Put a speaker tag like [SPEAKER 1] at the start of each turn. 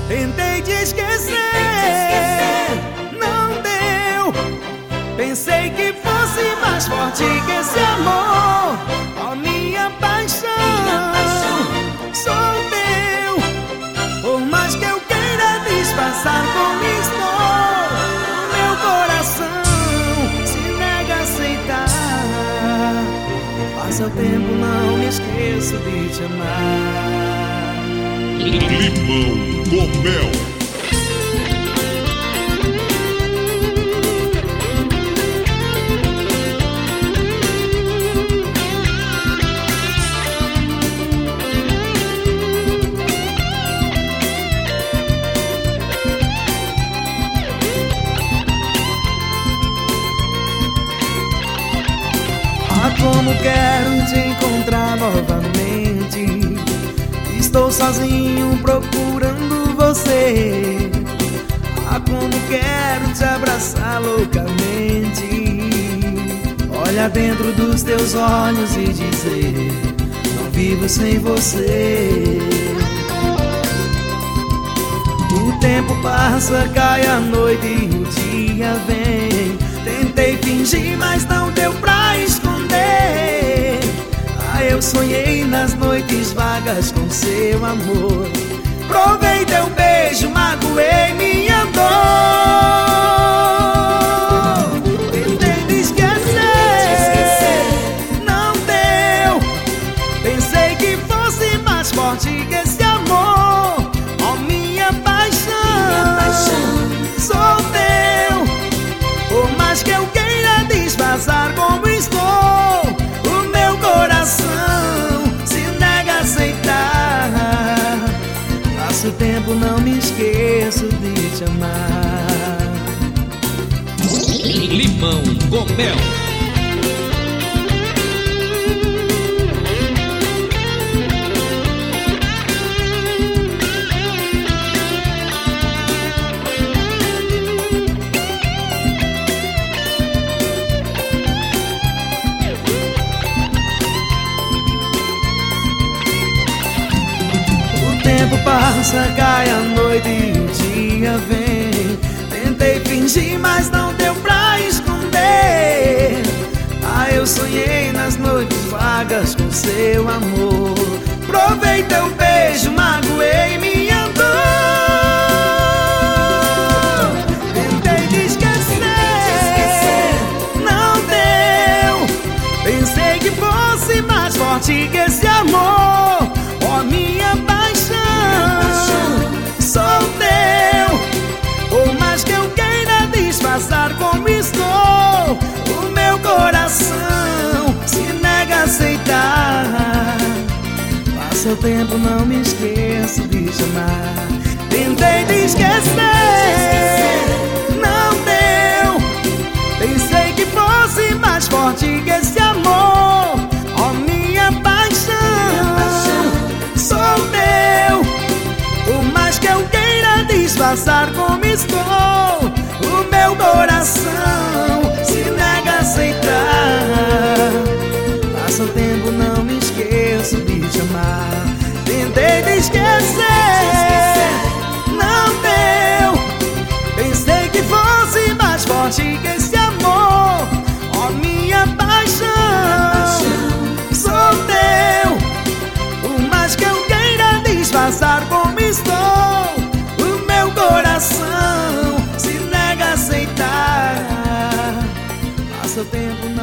[SPEAKER 1] Tentei te esquecer, não deu. Pensei que fosse mais forte que esse amor. Ó, minha paixão, sou teu. Por mais que eu queira disfarçar como estou, meu coração se nega a aceitar. Passa o tempo, não me esqueço de te amar.
[SPEAKER 2] Limão com mel.
[SPEAKER 1] Ah, como quero te encontrar novamente. Estou sozinho procurando você. Ah, como quero te abraçar loucamente. Olhar dentro dos teus olhos e dizer: não vivo sem você. O tempo passa, cai a noite e o dia vem. Tentei fingir, mas não deu pra esconder. Ah, eu sonhei nas noites vagas com seu amor. Provei teu beijo, magoei minha dor. Tentei te esquecer, não deu. Pensei que fosse mais forte que esse amor. Ó, minha paixão, sou teu. Por mais que eu queira disfarçar como estou, o meu coração se nega a aceitar. Passo o tempo, não me esqueço de te amar.
[SPEAKER 3] Limão com mel.
[SPEAKER 1] O tempo passa, cai a noite e o dia vem. Tentei fingir, mas não deu pra esconder. Ah, eu sonhei nas noites vagas com seu amor. Provei teu beijo, magoei minha dor. Tentei te esquecer, não deu. Pensei que fosse mais forte que esse amor. Ó, minha paixão, sou teu. Por mais que eu queira disfarçar como estou, o meu coração se nega a aceitar. Passa o tempo, não me esqueço de te amar. Tentei te esquecer, não deu. Pensei que fosse mais forte que esse amor. Ó, minha paixão, sou teu. Por mais que eu queira disfarçar como estou, o meu coração se nega a aceitar. Passa o tempo, não me esqueço de te amar. Tentei te esquecer, não deu. Pensei que fosse mais forte que esse amor. Ó, minha paixão, sou teu. Por mais que eu queira disfarçar como estou, o meu coração se nega a aceitar. Passa o tempo,